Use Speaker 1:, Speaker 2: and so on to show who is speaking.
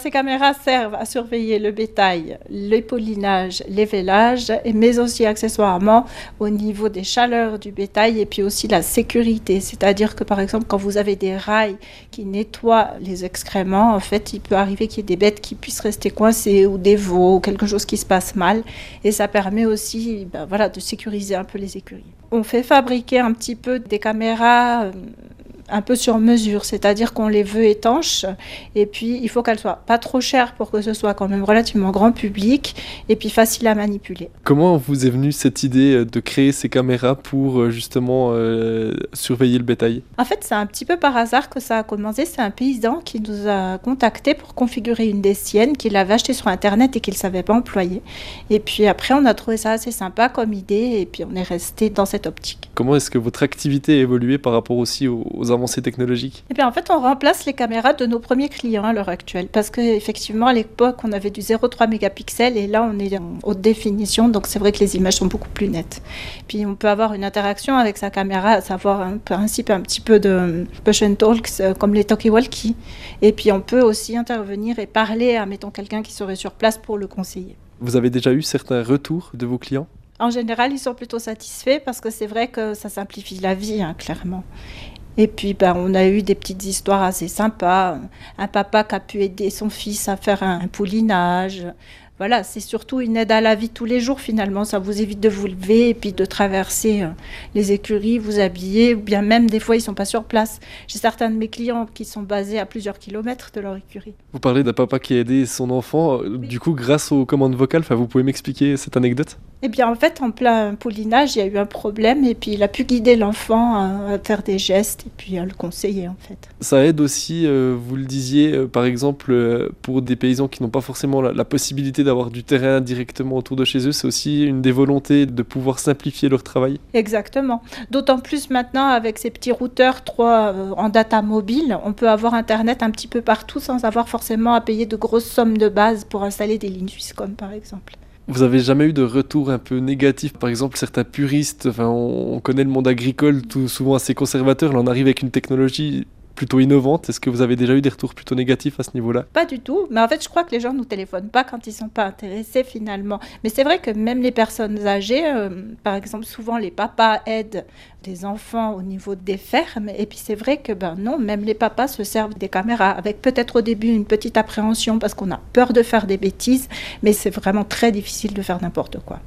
Speaker 1: ces caméras servent à surveiller le bétail, les pollinages, les vélages, mais aussi accessoirement au niveau des chaleurs du bétail et puis aussi la sécurité. C'est-à-dire que par exemple, quand vous avez des rails qui nettoient les excréments, en fait, il peut arriver qu'il y ait des bêtes qui puissent rester coincées ou des veaux ou quelque chose qui se passe mal. Et ça permet aussi de sécuriser un peu les écuries. On fait fabriquer un petit peu des caméras un peu sur mesure, c'est-à-dire qu'on les veut étanches et puis il faut qu'elles soient pas trop chères pour que ce soit quand même relativement grand public et puis facile à manipuler.
Speaker 2: Comment vous est venue cette idée de créer ces caméras pour justement surveiller le bétail?
Speaker 1: En fait, c'est un petit peu par hasard que ça a commencé. C'est un paysan qui nous a contactés pour configurer une des siennes qu'il avait achetée sur Internet et qu'il ne savait pas employer. Et puis après, on a trouvé ça assez sympa comme idée et puis on est resté dans cette optique.
Speaker 2: Comment est-ce que votre activité a évolué par rapport aussi aux avancées technologiques?
Speaker 1: Eh bien, en fait, on remplace les caméras de nos premiers clients à l'heure actuelle. Parce qu'effectivement, à l'époque, on avait du 0,3 mégapixels et là, on est en haute définition. Donc, c'est vrai que les images sont beaucoup plus nettes. Puis, on peut avoir une interaction avec sa caméra, à savoir un principe un petit peu de push and talks, comme les talkie-walkie. Et puis, on peut aussi intervenir et parler à, mettons, quelqu'un qui serait sur place pour le conseiller.
Speaker 2: Vous avez déjà eu certains retours de vos clients?
Speaker 1: En général, ils sont plutôt satisfaits parce que c'est vrai que ça simplifie la vie, clairement. Et puis, on a eu des petites histoires assez sympas. Un papa qui a pu aider son fils à faire un poulinage. Voilà, c'est surtout une aide à la vie de tous les jours finalement. Ça vous évite de vous lever et puis de traverser les écuries, vous habiller, ou bien même des fois ils ne sont pas sur place. J'ai certains de mes clients qui sont basés à plusieurs kilomètres de leur écurie.
Speaker 2: Vous parlez d'un papa qui a aidé son enfant, du coup grâce aux commandes vocales, vous pouvez m'expliquer cette anecdote?
Speaker 1: Eh bien en fait, en plein poulinage, il y a eu un problème et puis il a pu guider l'enfant à faire des gestes et puis à le conseiller en fait.
Speaker 2: Ça aide aussi, vous le disiez, par exemple, pour des paysans qui n'ont pas forcément la possibilité d'avoir du terrain directement autour de chez eux, c'est aussi une des volontés de pouvoir simplifier leur travail.
Speaker 1: Exactement. D'autant plus maintenant avec ces petits routeurs 3 en data mobile, on peut avoir Internet un petit peu partout sans avoir forcément à payer de grosses sommes de base pour installer des lignes Swisscom par exemple.
Speaker 2: Vous avez jamais eu de retour un peu négatif? Par exemple, certains puristes, on connaît le monde agricole, tout souvent assez conservateur, là on arrive avec une technologie plutôt innovante. Est-ce que vous avez déjà eu des retours plutôt négatifs à ce niveau-là?
Speaker 1: Pas du tout, mais en fait je crois que les gens ne nous téléphonent pas quand ils ne sont pas intéressés finalement. Mais c'est vrai que même les personnes âgées, par exemple souvent les papas aident des enfants au niveau des fermes et puis c'est vrai que non, même les papas se servent des caméras avec peut-être au début une petite appréhension parce qu'on a peur de faire des bêtises, mais c'est vraiment très difficile de faire n'importe quoi.